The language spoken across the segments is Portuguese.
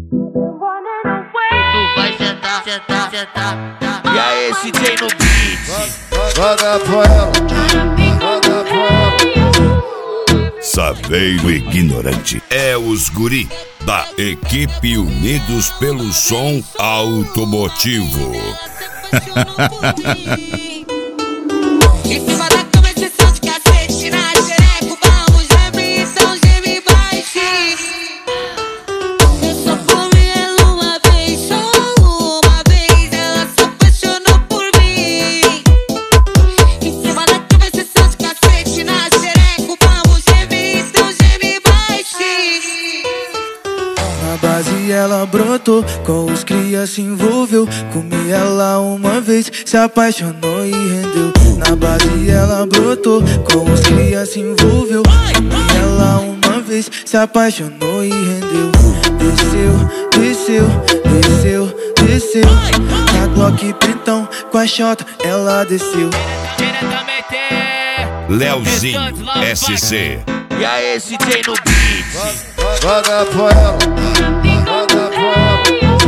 Tu vai sentar, sentar, sentar. E aí, esse DJ no beat. Joga pra ela, joga pra ela. Saveiro Ignorante é os guri da equipe Unidos pelo Som Automotivo. Em cima da cama é sessão de cacete, na xereca, vamos geme, então geme baixinho. Eu só comi ela uma vez, só uma vez, ela se apaixonou por mim. Em cima da cama é sessão de cacete, na xereca, vamos geme, então geme baixinho. Na base ela brotou, com os cria se envolveu. Comi ela uma vez, se apaixonou e rendeu. Na base ela brotou, com os cria se envolveu. Comi ela uma vez, se apaixonou e rendeu. Desceu, desceu, desceu, desceu. Na Glock printão, com a chota ela desceu. Leozinho SC. E aí, esse DJ no beat. Joga pra ela, joga pra ela.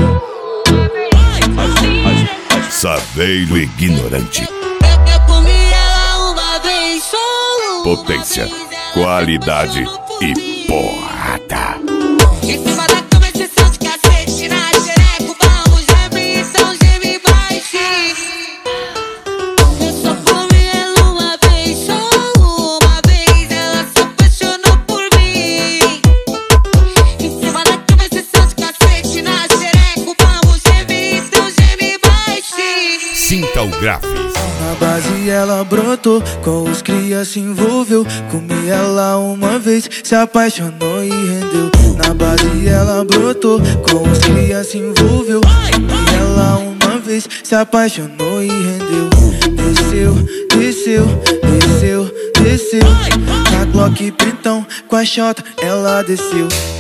Saveiro Ignorante. Eu comi ela uma vez, só uma Potência, vez, ela qualidade se apaixonou por e mim. porrada. Em cima da cama é sessão de cacete, na xereca, vamos geme, então geme baixinho. Eu só comi ela uma vez, só uma vez, ela se apaixonou por mim. Em cima da cama é sessão de cacete, na xereca, vamos geme, então geme baixinho. Sinta o Graphics. Na base ela brotou, com os cria se envolveu. Comi ela uma vez, se apaixonou e rendeu. Na base ela brotou, com os cria se envolveu. Comi ela uma vez, se apaixonou e rendeu. Desceu, desceu, desceu, desceu. Na Glock printão, com a chota ela desceu.